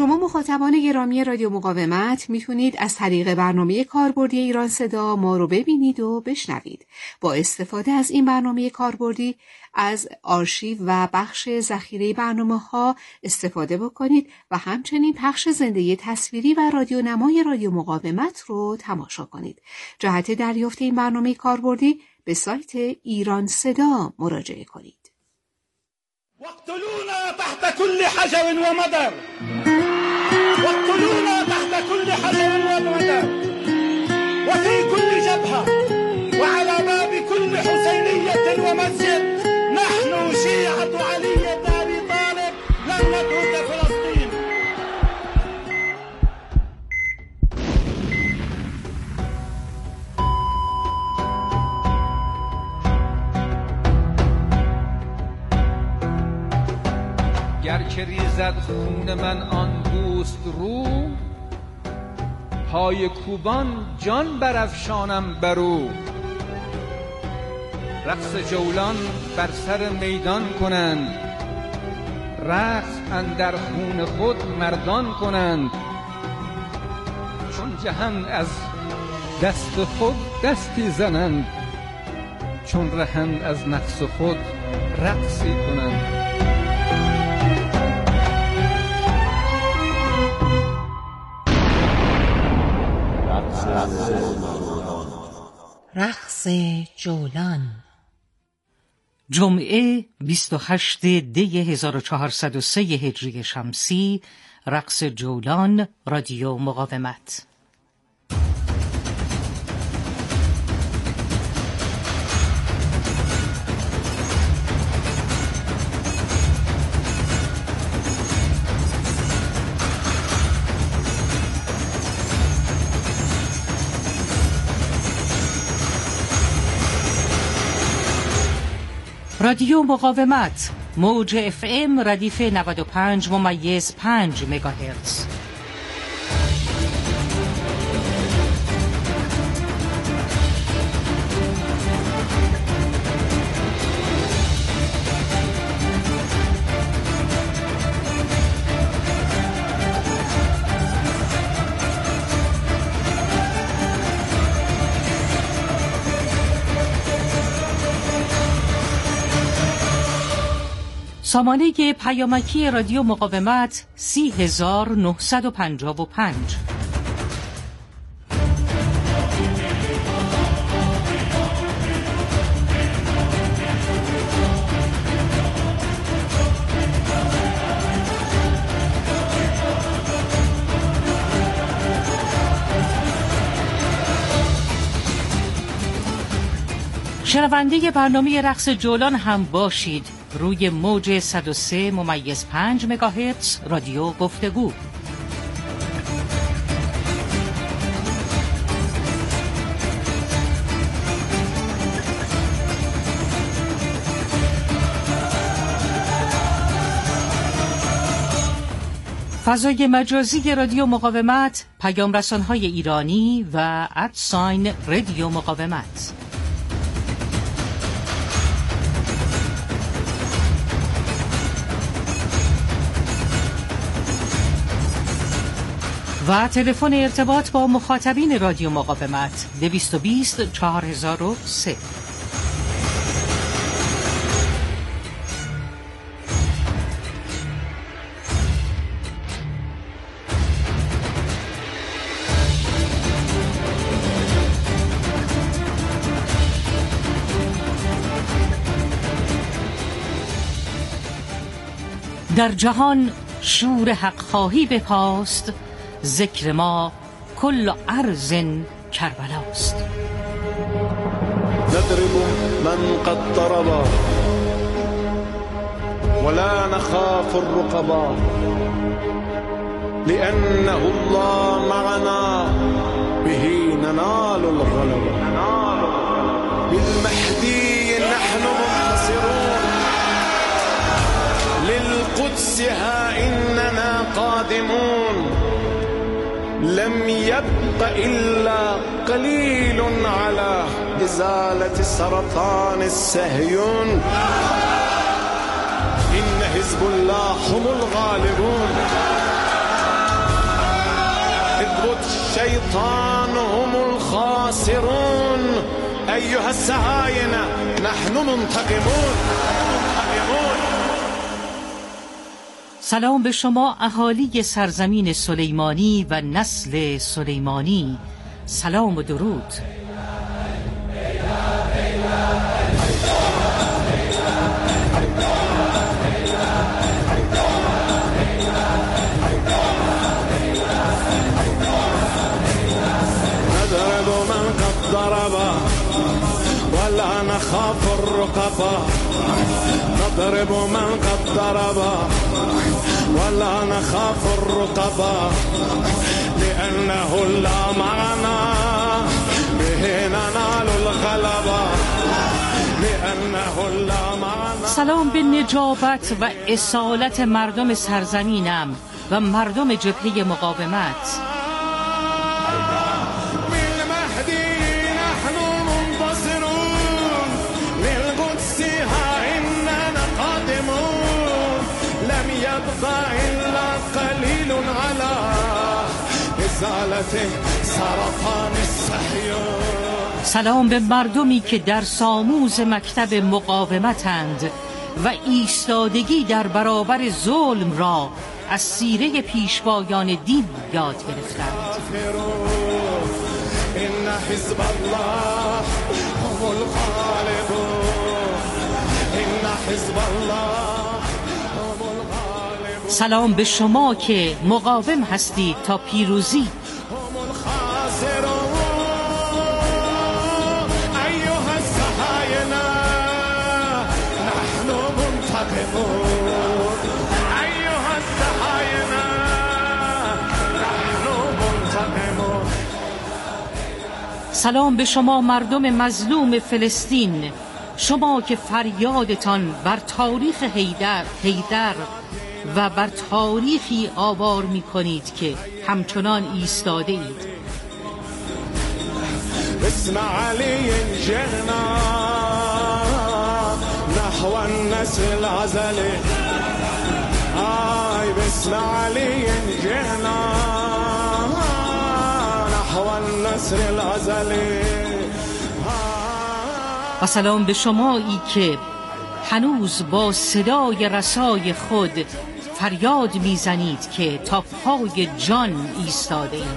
شما مخاطبان گرامی رادیو مقاومت میتونید از طریق برنامه کاربردی ایران صدا ما رو ببینید و بشنوید. با استفاده از این برنامه کاربردی از آرشیو و بخش ذخیره برنامه‌ها استفاده بکنید و همچنین پخش زنده تصویری و رادیونمای رادیو مقاومت رو تماشا کنید. جهت دریافت این برنامه کاربردی به سایت ایران صدا مراجعه کنید. واقتلونا تحت كل حجر ومدر، واقتلونا تحت كل حجر ومدر، وفي كل جبهة وعلى باب كل حسينية ومسجد نحن شيعة علي بن أبي طالب لن نترك فلسطين. گر که ریزد خون من آن دوست رو، پای کوبان جان برافشانم برو. رقص جولان بر سر میدان کنند، رقص اندر خون خود مردان کنند. چون جهان از دست خود دستی زنند، چون رهند از نقص خود رقصی کنند. رقص جولان. جمعه 28 دی 1403 هجری شمسی. رقص جولان، رادیو مقاومت. رادیو مقاومت، موج FM ردیف 95.5 مگاهرتز. سامانه پیامکی رادیو مقاومت 30955. شنونده برنامه رقص جولان هم باشید. روی موج 103.5 مگاهرتز رادیو گفتگو. فضای مجازی رادیو مقاومت، پیام رسان‌های ایرانی و @ رادیو مقاومت. و تلفن ارتباط با مخاطبین رادیو مقاومت 220 4003. در جهان شور حق خواهی بپاست، ذکر ما کل ارض کربلاست. نضرب من قد ضربا ولا نخاف الرقبا، لأنه الله معنا به ننال الغلبا. بالمهدي نحن منتصرون، للقدس ها إننا قادمون. لم يبق إلا قليل على إزالة سرطان الصهيون. إن حزب الله هم الغالبون. الشيطان هم الخاسرون أيها السهاينة نحن منتقمون. سلام به شما اهالی سرزمین سلیمانی و نسل سلیمانی. سلام و درود. نضرب من قد ضرب ولا نخاف الرقبا. نضرب من قد ضرب ولا نخاف الرقبا لأنه لا معنا به ننال الغلبا. لأنه لا معنا. سلام به نجابت و اصالت مردم سرزمینم و مردم جبهه مقاومت. إلا قليل على إزالة سرطان الصحيح. سلام به مردمی که در ساموز مکتب مقاومتند و ایستادگی در برابر ظلم را از سیره پیشوایان دین یاد گرفتند. إن حزب الله هم الغالبون. إن حزب الله. سلام به شما که مقاوم هستید تا پیروزی. سلام به شما مردم مظلوم فلسطین، شما که فریادتان بر تاریخ حیدر و بر تاریخی آوار می کنید که همچنان ایستاده اید. بسم علی جهنا نحو النسل الازلی. آی بسم علی جهنا نحو النسل الازلی. و سلام به شمایی که هنوز با صدای رسای خود فریاد میزنید که تا پای جان ایستاده ایم.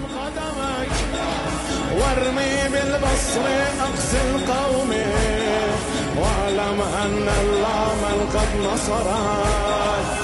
ورمی بالبصر اقصی القوم وعلم ان الله من قد نصرت.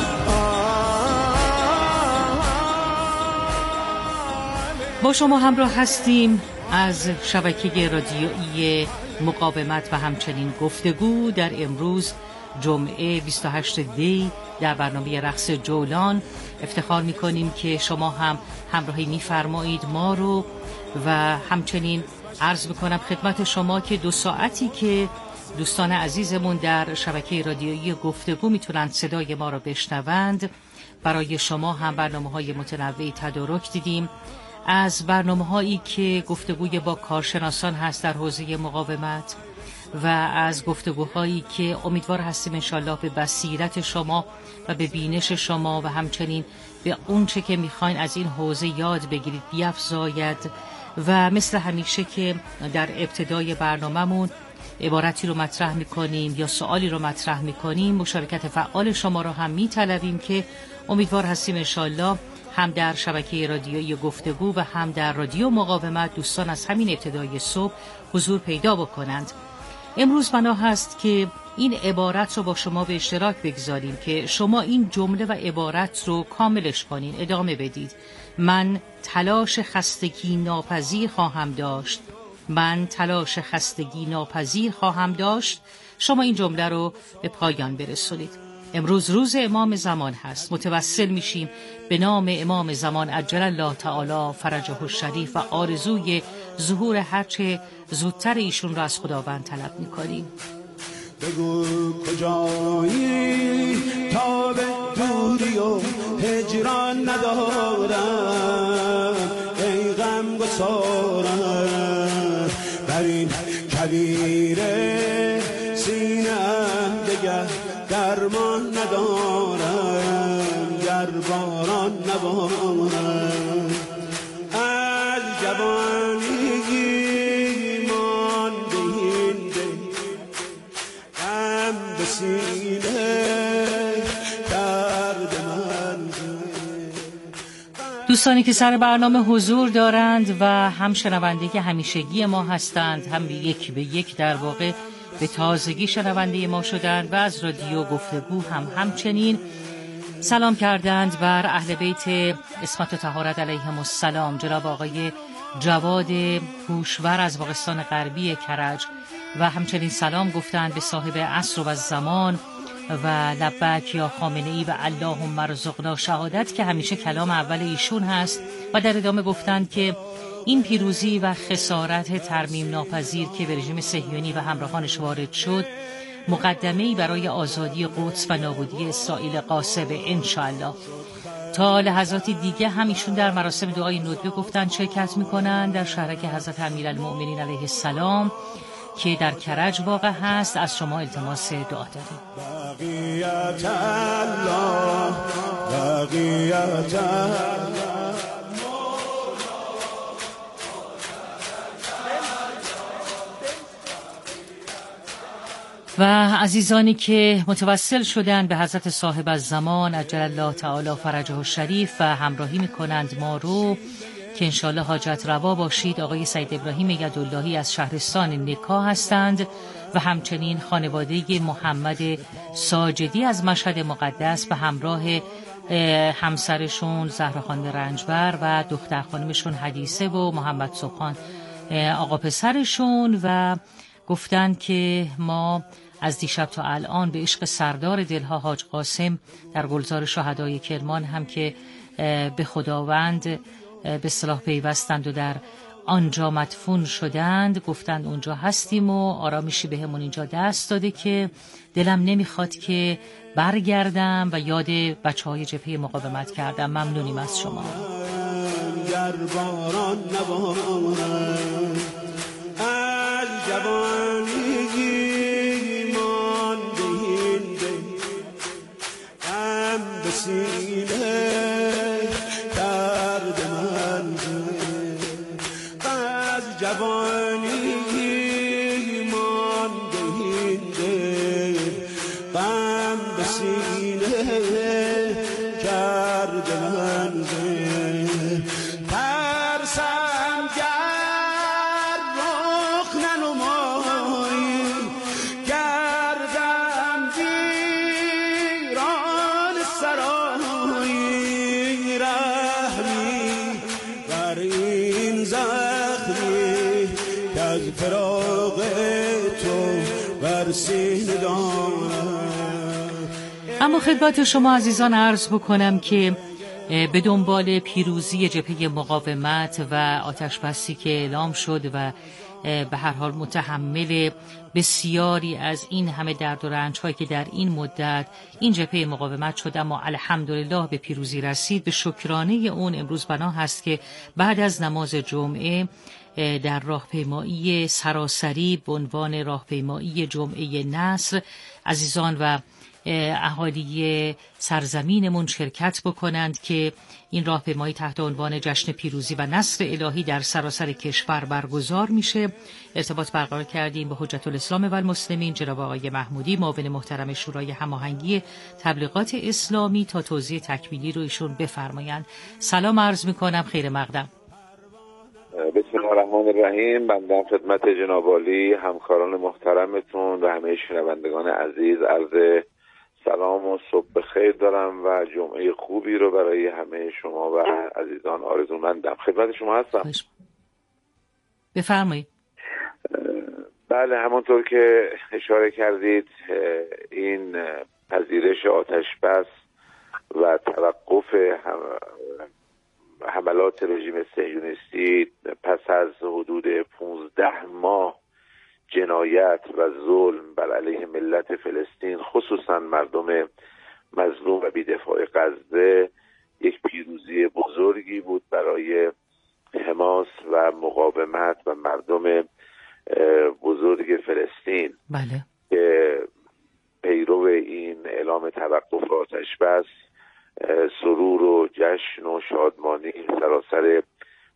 با شما همراه هستیم از شبکه رادیویی مقاومت و همچنین گفتگو در امروز جمعه 28 دی در برنامه رقص جولان. افتخار می‌کنیم که شما هم همراهی می‌فرمایید ما رو و همچنین عرض می‌کنم خدمت شما که 2 ساعتی که دوستان عزیزمون در شبکه رادیویی گفتگو میتونن صدای ما رو بشنوند، برای شما هم برنامه‌های متنوعی تدارک دیدیم، از برنامه‌هایی که گفتگوی با کارشناسان هست در حوزه مقاومت و از گفتگوهایی که امیدوار هستیم انشالله به بصیرت شما و به بینش شما و همچنین به اون چه که میخواین از این حوزه یاد بگیرید بیفزاید. و مثل همیشه که در ابتدای برنامه‌مون عبارتی رو مطرح میکنیم یا سوالی رو مطرح میکنیم، مشارکت فعال شما رو هم میطلبیم که امیدوار هستیم انشالله هم در شبکه رادیویی گفتگو و هم در رادیو مقاومت دوستان از همین ابتدای صبح حضور پیدا بکنند. امروز بنا هست که این عبارت رو با شما به اشتراک بگذاریم که شما این جمله و عبارت رو کاملش کنین، ادامه بدید. من تلاش خستگی ناپذیر خواهم داشت. من تلاش خستگی ناپذیر خواهم داشت. شما این جمله رو به پایان برسونید. امروز روز امام زمان هست. متوسل میشیم به نام امام زمان عجل الله تعالی فرجه الشریف و آرزوی ظهور هرچه زودتر ایشون را از خداوند طلب میکنیم. بگو کجایی تا به دوری و هجران ندارم، ای غم گسارم بر این کویره سینه‌ام دگر درمان ندارم، گر باران نبارم از جوانی مانده این دل غم به سینه کرده من. دوستانی که سر برنامه حضور دارند و هم شنونده همیشگی ما هستند، هم یک به یک در واقع به تازگی شنونده ما شدند و از رادیو گفتگو همچنین سلام کردند بر اهل بیت عصمت و طهارت علیهم السلام، جناب آقای جواد هوشور از باغستان غربی کرج، و همچنین سلام گفتند به صاحب عصر و زمان و لبک یا خامنه‌ای و اللهم ارزقنا شهادت که همیشه کلام اول ایشون هست، و در ادامه گفتند که این پیروزی و خسارت ترمیم ناپذیر که به رژیم صهیونی و همراهانش وارد شد مقدمه‌ای برای آزادی قدس و نابودی اسرائیل غاصب انشاءالله. تا لحظات دیگه هم ایشون در مراسم دعای ندبه گفتن شرکت میکنن در شهرک حضرت امیرالمؤمنین علیه السلام که در کرج واقع هست. از شما التماس دعا داریم. بقیت الله بقیت الله. و عزیزانی که متوسل شدند به حضرت صاحب الزمان عجل الله تعالی فرجه الشریف و همراهی میکنند ما رو که انشالله حاجت روا باشید، آقای سید ابراهیم یداللهی از شهرستان نکا هستند و همچنین خانواده محمد ساجدی از مشهد مقدس به همراه همسرشون زهرا خانم رنجبر و دختر خانمشون حدیثه و محمد صبحان آقا پسرشون، و گفتند که ما از دیشب تا الان به عشق سردار دلها حاج قاسم در گلزار شهدای کرمان هم که به خداوند به اصطلاح پیوستند و در آنجا مدفون شدند، گفتند اونجا هستیم و آرامشی بهمون اینجا دست داده که دلم نمیخواد که برگردم و یاد بچه‌های جبهه مقاومت کردم. ممنونیم از شما. گر باران نبارد از جوانی مانده این دل غم به سینه کرده من. از جوانی مانده این دل غم به سینه کرده من. ترسم گر رخ ننمایی گردم ویران سرایی. رحمی بر این زخمی که از فراق تو بر سینه دارم. اما خدمت شما عزیزان عرض بکنم که به دنبال پیروزی جبهه مقاومت و آتشبسی که اعلام شد و به هر حال متحمل بسیاری از این همه درد و رنج‌هایی که در این مدت این جبهه مقاومت شد، اما الحمدلله به پیروزی رسید. به شکرانه اون امروز بنا هست که بعد از نماز جمعه در راهپیمایی سراسری به عنوان راهپیمایی جمعه نصر عزیزان و اهالی سرزمینمون شرکت بکنند که این راهپیمایی تحت عنوان جشن پیروزی و نصر الهی در سراسر کشور برگزار میشه. ارتباط برقرار کردیم با حجت الاسلام و المسلمین جناب آقای محمودی، معاون محترم شورای هماهنگی تبلیغات اسلامی، تا توضیح تکمیلی رو ایشون بفرمایند. سلام عرض میکنم، خیر مقدم. بسم الله الرحمن الرحیم. بنده خدمت جناب عالی همکاران محترمتون و همه شنوندگان عزیز عرض سلام و صبح بخیر دارم و جمعه خوبی رو برای همه شما و عزیزان آرزومندم. خدمت شما هستم. بفرمایید. بله، همانطور که اشاره کردید این پذیرش آتشبس و توقف حملات رژیم صهیونیستی پس از حدود 15 ماه جنایت و ظلم بر علیه ملت فلسطین، خصوصا مردم مظلوم و بی‌دفاع غزه، یک پیروزی بزرگی بود برای حماس و مقاومت و مردم بزرگ فلسطین. بله. که پیرو این اعلام توقف آتشبس سرور و جشن و شادمانی سراسر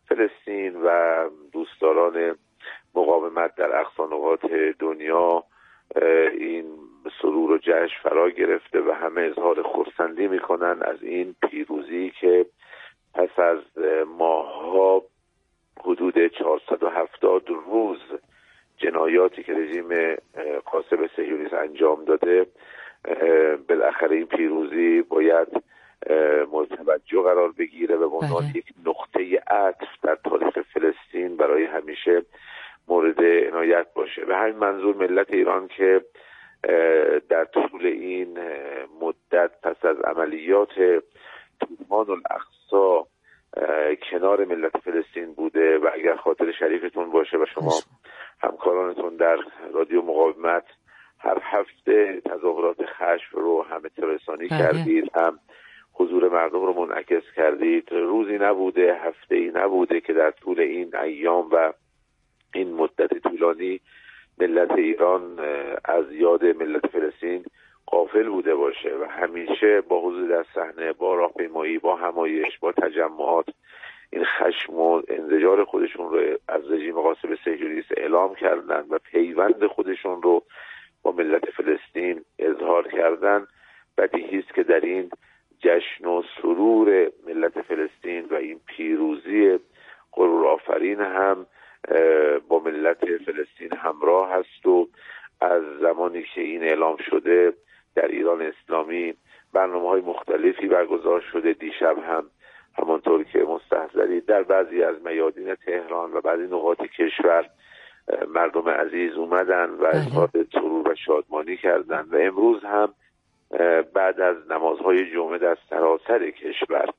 فلسطین و دوستداران مقاومت در اقصا نقاط دنیا این سرور و جشن فرا گرفته و همه اظهار خرسندی میکنن از این پیروزی که پس از ماه‌ها حدود 470 روز جنایاتی که رژیم غاصب صهیونیست انجام داده، بالاخره این پیروزی باید مورد توجه قرار بگیره و به عنوان یک نقطه عطف در تاریخ فلسطین برای همیشه مورد عنایت باشه. به همین منظور ملت ایران که در طول این مدت پس از عملیات طوفان الاقصی کنار ملت فلسطین بوده و اگر خاطر شریفتون باشه و شما همکارانتون در رادیو مقاومت هر هفته تظاهرات خشم رو هم رسانی کردید، هم حضور مردم رو منعکس کردید، روزی نبوده، هفته‌ای نبوده که در طول این ایام و این مدت طولانی ملت ایران از یاد ملت فلسطین غافل بوده باشه و همیشه با حضور در صحنه، با راهپیمایی، با همایش، با تجمعات این خشم و انزجار خودشون رو از رژیم غاصب صهیونیست اعلام کردن و پیوند خودشون رو با ملت فلسطین اظهار کردن. بدیهی است که در این جشن و سرور ملت فلسطین و این پیروزی غرور آفرین هم با ملت فلسطین همراه هست و از زمانی که این اعلام شده در ایران اسلامی برنامه‌های مختلفی برگزار شده. دیشب هم همانطور که مستحضرید در بعضی از میادین تهران و بعضی نقاط کشور مردم عزیز اومدن و اظهار سرور و شادمانی کردن و امروز هم بعد از نمازهای جمعه در سراسر کشور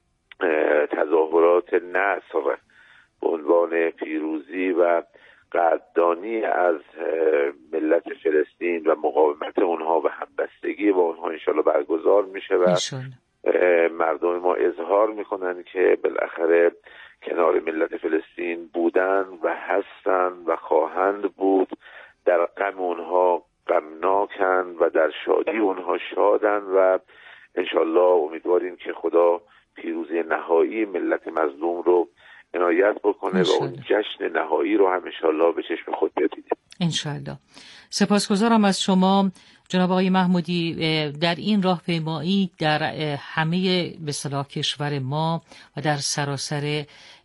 تظاهرات نصر به عنوان پیروزی و قدردانی از ملت فلسطین و مقاومت اونها و همبستگی با اونها انشالله برگزار میشه و مردم ما اظهار میکنن که بالاخره کنار ملت فلسطین بودن و هستن و خواهند بود، در غم اونها غمناکن و در شادی اونها شادن و انشالله امیدواریم که خدا پیروزی نهایی ملت مظلوم رو عنایت بکنه و اون جشن نهایی رو هم انشالله به چشم خود ببینیم انشالله. سپاسگزارم از شما جناب آقای محمودی. در این راهپیمایی در همه به اصطلاح کشور ما و در سراسر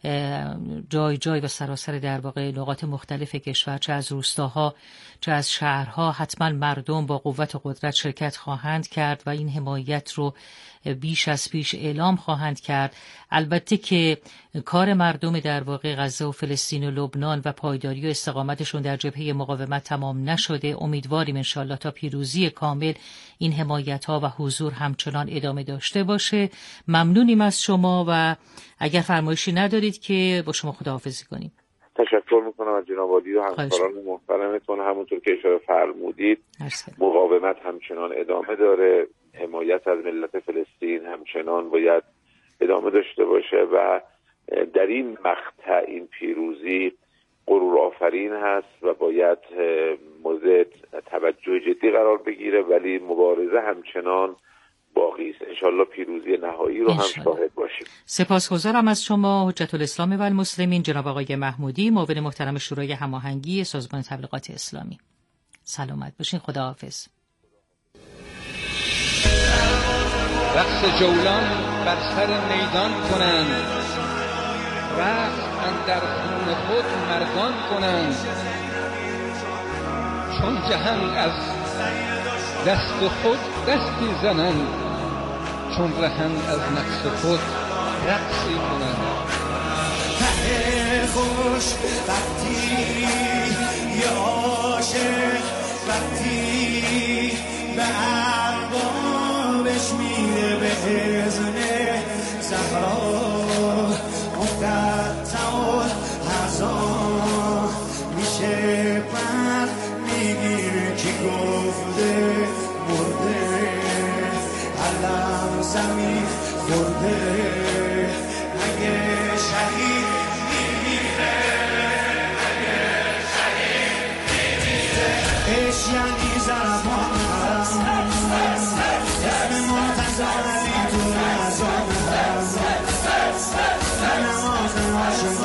جای و سراسر در واقع نقاط مختلف کشور، چه از روستاها چه از شهرها، حتما مردم با قوت و قدرت شرکت خواهند کرد و این حمایت رو بیش از پیش اعلام خواهند کرد. البته که کار مردم در واقع غزه و فلسطین و لبنان و پایداری و استقامتشون در جبهه مقاومت تمام نشده. امیدواریم انشالله تا پیروزی کامل این حمایت ها و حضور همچنان ادامه داشته باشه. ممنونیم از شما و اگر فرمایشی ندارید که با شما خداحافظی کنیم. تشکر میکنم از جناب عالی و همکاران محترمتون. همونطور که اشاره فرمودید مقاومت همچنان ادامه داره، حمایت از ملت فلسطین همچنان باید ادامه داشته باشه و در این مقطع این پیروزی غرور آفرین هست و باید مورد توجه جدی قرار بگیره، ولی مبارزه همچنان باقی است. انشالله پیروزی نهایی رو هم شاهد باشیم. سپاسگزارم از شما حجت الاسلام و المسلمین جناب آقای محمودی، معاون محترم شورای هماهنگی سازمان تبلیغات اسلامی. سلامت باشین. خداحافظ. رقص جولان بر سر میدان کنند، رقص اندر خون خود مردان کنند، چون جهان از دست خود دستی زنند، چون رهند از نفس خود رقصی کنند. خوش وقتی یه عاشق وقتی به اربابش میره به اذن زهرا مفتتح هزار میشه پر میگیره کی گفته مرده علم زمین خورده اگه شهید میمیره اگه شهید میمیره اش یعنی زمان اسم منتظر تو نظام نماز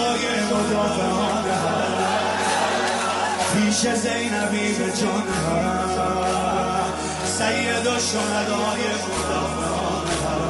صدای مدافعان پیش زینبی به جان سید الشهدای مدافعان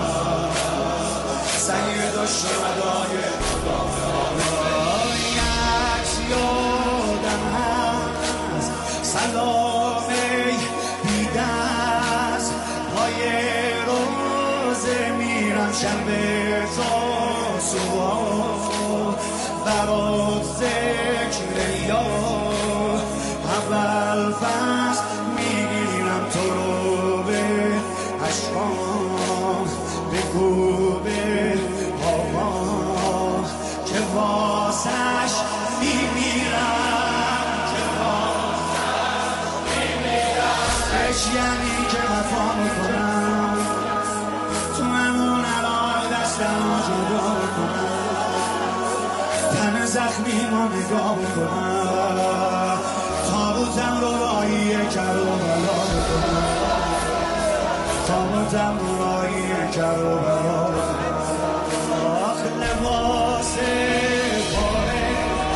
سید الشهدای مدافعان یک یادم هست سلامه دیده از پای روزه میرم شنبه تا صبح برات ذکر یاد اول پس میگیرم تو رو به عشقان بگو به آقا که واسش میمیرم که واسش میمیرم اش یعنی که وفا میکنم تو همون الان دستم جدا میکنم تن زخمی ما نگاه میکنم تابوتم رو راهی کربلا میکنم تابوتم رو راهی کربلا میکنم آخ لباس پاره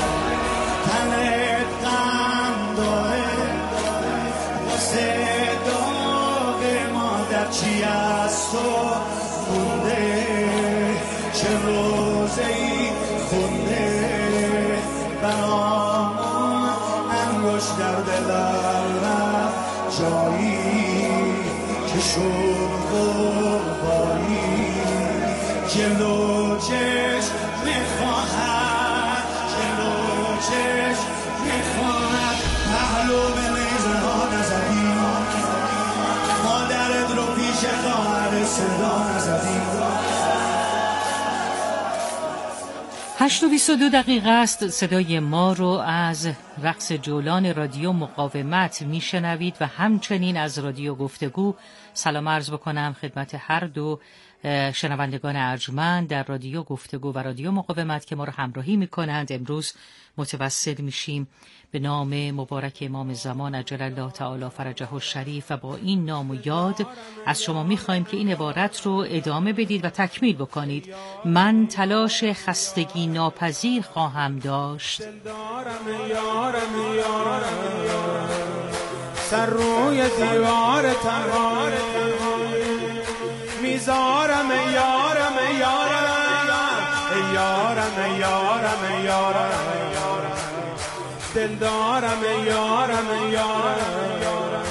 تنت غم داره واسه داغ مادر چی از تو مونده چه روزه‌ای خونده برامون انگوش در دلم رفت جایی که شد قربانی جلو چشم میخواهد جلو چشم میخواهد پهلو به نیزه ها نزدیم مادرت رو پیش خواهر صدا نزدیم 8:22 است. صدای ما رو از رقص جولان رادیو مقاومت میشنوید و همچنین از رادیو گفتگو. سلام عرض بکنم خدمت هر دو شنوندگان ارجمند در رادیو گفتگو و رادیو مقاومت که ما رو همراهی میکنند. امروز متوسل میشیم به نام مبارک امام زمان عجل الله تعالی فرجه الشریف و با این نام و یاد از شما میخوایم که این عبارت رو ادامه بدید و تکمیل بکنید. من تلاش خستگی ناپذیر خواهم داشت. سر روی دیوار تنها میذارم یارم یارم یارم یارم یارم دلدارم یارم یارم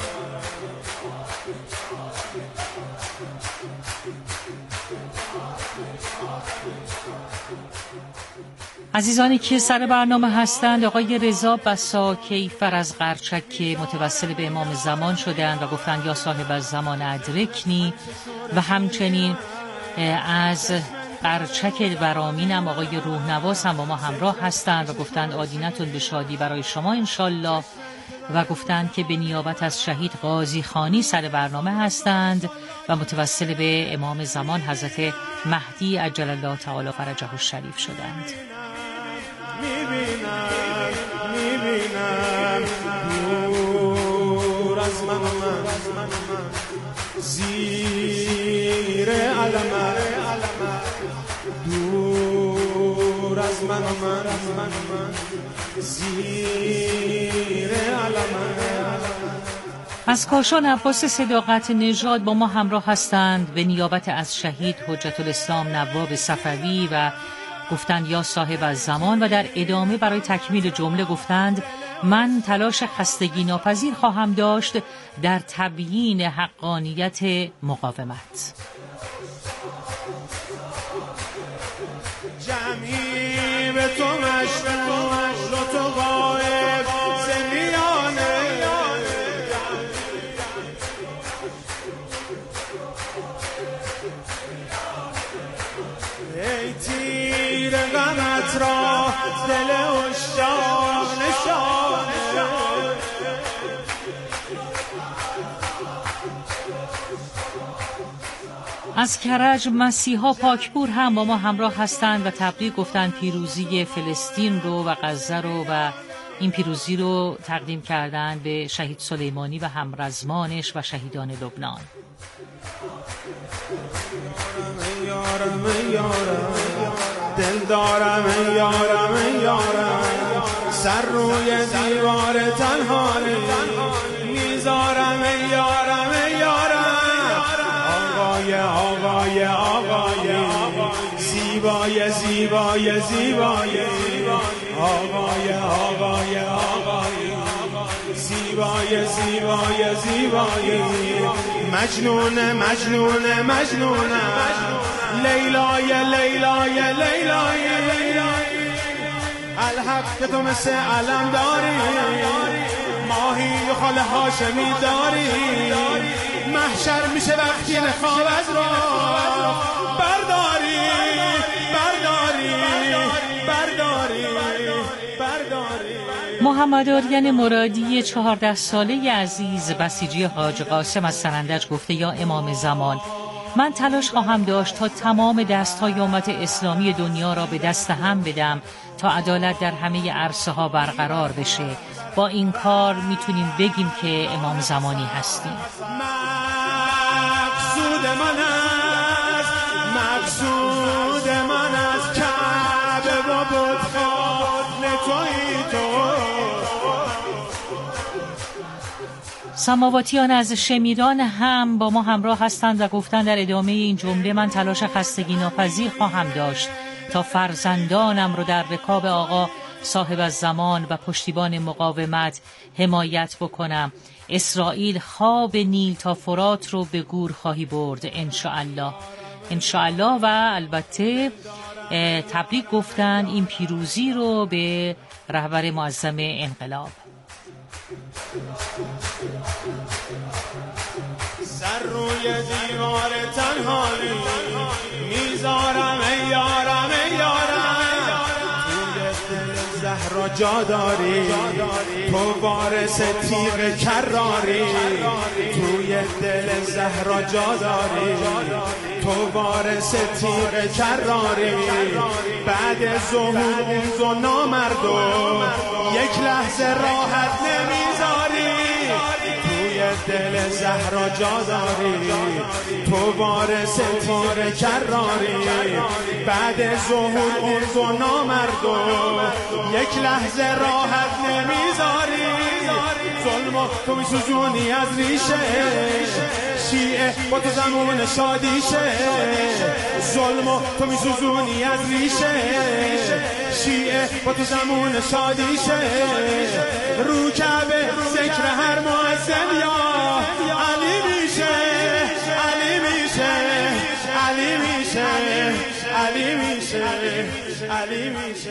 عزیزانی که سر برنامه هستند، آقای رضا بساکیفر از قرچک که متوسل به امام زمان شدند و گفتند یا صاحب الزمان ادرکنی، و همچنین از قرچک ورامینم آقای روحنواس هم با ما همراه هستند و گفتند آدینتون به شادی برای شما انشالله، و گفتند که به نیابت از شهید قاضی خانی سر برنامه هستند و متوسل به امام زمان حضرت مهدی عجل الله تعالی فرجه الشریف شدند. میبینم دور از من زیر علم دور از من زیر علم. از کاشان عباس صداقت نژاد با ما همراه هستند به نیابت از شهید حجت الاسلام نواب صفوی و گفتند یا صاحب الزمان، و در ادامه برای تکمیل جمله گفتند من تلاش خستگی ناپذیر خواهم داشت در تبیین حقانیت مقاومت. جمعی به تو مشغول و تو غایب زمیانه ای تیر غمت را دل اشتاق نشانه از کرج مسیحا پاکپور هم با ما همراه هستند و تبریک گفتند پیروزی فلسطین رو و غزه رو و این پیروزی رو تقدیم کردند به شهید سلیمانی و همرزمانش و شهیدان لبنان. یارم دل دارم ای یارم ای یارم، سر روی دیوار تنهایی میذارم ای یارم ای یارم. آقای آقای آقای زیبای زیبای زیبای، آقای آقای آقای زیبای زیبای زیبای، مجنون مجنون مجنون، لیلای لیلای لیلای، الحق که تو مثل علم داری، ماهی و خاله هاشمی داری، محشر میشه وقتی خواب از را برداری برداری برداری برداری. محمد آریان مرادی 14 ساله عزیز بسیجی حاج قاسم از سنندج گفته یا امام زمان، من تلاش خواهم داشت تا تمام دست‌های امت اسلامی دنیا را به دست هم بدم تا عدالت در همه عرصه ها برقرار بشه. با این کار میتونیم بگیم که امام زمانی هستیم. مقصود من است، مقصود من است، کعبه و بتخانه تویی تو. سماواتیان از شمیران هم با ما همراه هستند و گفتند در ادامه این جمله من تلاش خستگی ناپذیر خواهم داشت تا فرزندانم رو در رکاب آقا صاحب الزمان و پشتیبان مقاومت حمایت بکنم. اسرائیل خواب نیل تا فرات رو به گور خواهی برد انشاءالله. انشاءالله. و البته تبریک گفتن این پیروزی رو به رهبر معظم انقلاب. سر روی دیوار تنهایی میذارم ای یارم ای یارم، توی دل زهرا جا داری، تو وارث تیغ کراری، توی دل زهرا جا داری، تو وارث تیغ کراری. بعد ظهور اون نامردو یک لحظه راحت نمیذاری، دل زهرا جا داری، تو وارث تیر کراری. بعد ظهور اون نامردو یک لحظه راحت نمیذاری، ظلمو تو میسوزونی از ریشه، شیعه با تو زمان شادیشه، ظلمو تو میسوزونی از ریشه، شیعه با تو زمان شادیشه. رو کعبه ذکر هر مؤذن یا علی میشه، علی میشه، علی میشه، علی میشه، علی میشه.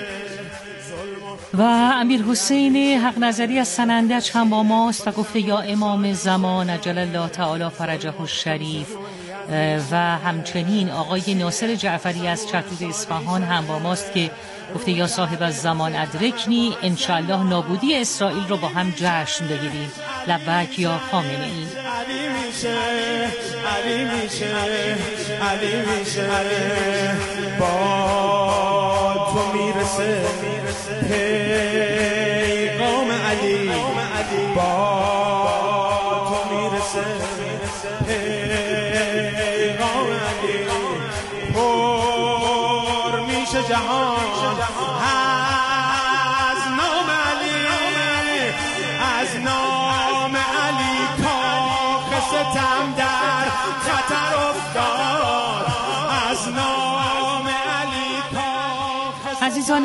و امیر حسین حق نظری از سنندج هم با ماست و گفته یا امام زمان عجل الله تعالی فرجه الشریف. و همچنین آقای ناصر جعفری از چتود اصفهان هم با ماست که گفته یا صاحب الزمان ادرکنی، انشاءالله نابودی اسرائیل رو با هم جشن بگیریم. لبک یا خامنه ای. علی میشه، علی میشه، علی میشه، با تو میرسه پیغام علی، با تو میرسه پیغام علی. پر میشه جهان